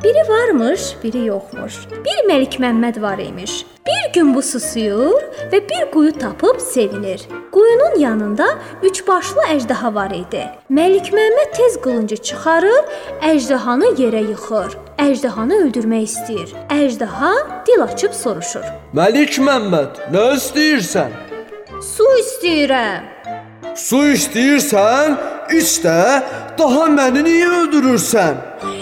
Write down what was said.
Biri varmış, biri yoxmuş. Bir Məlik Məmməd var imiş. Bir gün bu susuyur və bir quyu tapıb sevinir. Quyunun yanında üçbaşlı əjdaha var idi. Məlik Məmməd tez qılıncı çıxarır, əjdahanı yerə yıxır. Əjdahanı öldürmək istəyir. Əjdaha dil açıb soruşur. Məlik Məmməd, nə istəyirsən? Su istəyirəm. Su istəyirsən, iç də, daha məni niyə öldürürsən?